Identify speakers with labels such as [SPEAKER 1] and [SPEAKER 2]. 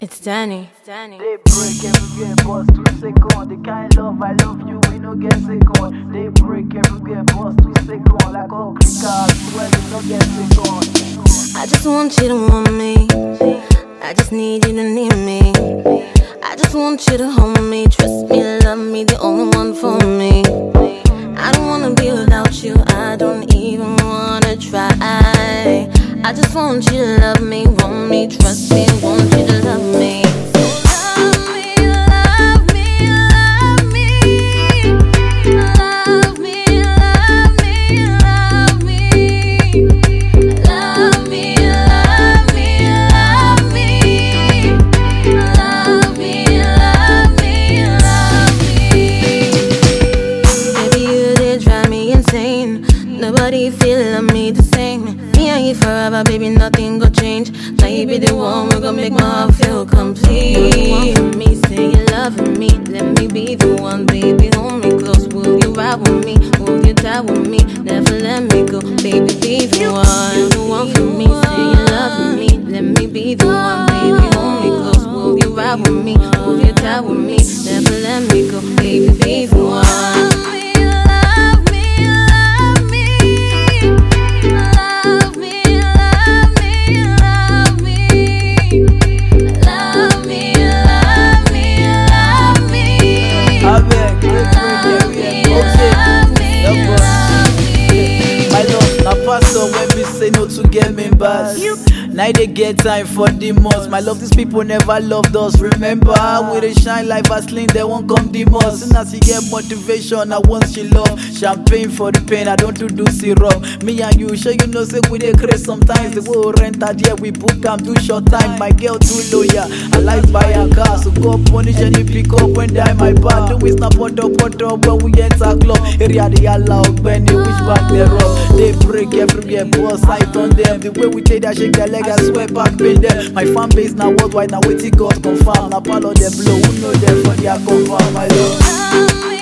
[SPEAKER 1] It's Danny.
[SPEAKER 2] They break everywhere, boss 2 seconds. The kind love I love you, we no get second. They break everywhere, boss 2 seconds. Like all clickers, swear we no get second.
[SPEAKER 1] I just want you to want me. I just need you to need me. I just want you to hold me, trust me, love me, the only one for me. I don't wanna be without you, I don't even wanna try. I just want you to love me, want me, trust me, want you to love me. Nobody feel me the same. Me and you forever, baby, nothing gon' change. Now you be the one, we gon' make my heart feel complete. You're the one for me, say you loving me. Let me be the one, baby, hold me close. Will you ride with me? Will you die with me? Never let me go, baby, be the one. You're the one for me, say you loving me. Let me be the one, baby, hold me close. Will you ride with me? Will you die with me? Never let me go, baby, be the one.
[SPEAKER 2] Pastor when we say no to get members. Now they get time for demons. My love, these people never loved us. Remember, we they shine like Vaseline, they won't come demons. Soon as you get motivation, I want she love. Champagne for the pain, I don't do syrup. Me and you, sure you know, say we they crazy sometimes. The way we rent out here, we book and do short time. My girl too loyal, I like buy a car. So go punish and you pick up when die my bad. Do we snap pot up when we enter club. Area they allow, when they wish back they rock. They break everywhere, boss, sight on them. The way we take that shake their leg, I swear back pain them. My fan base now worldwide, now waiting God confirm. Now follow them blow, who know them for their confirm, my love.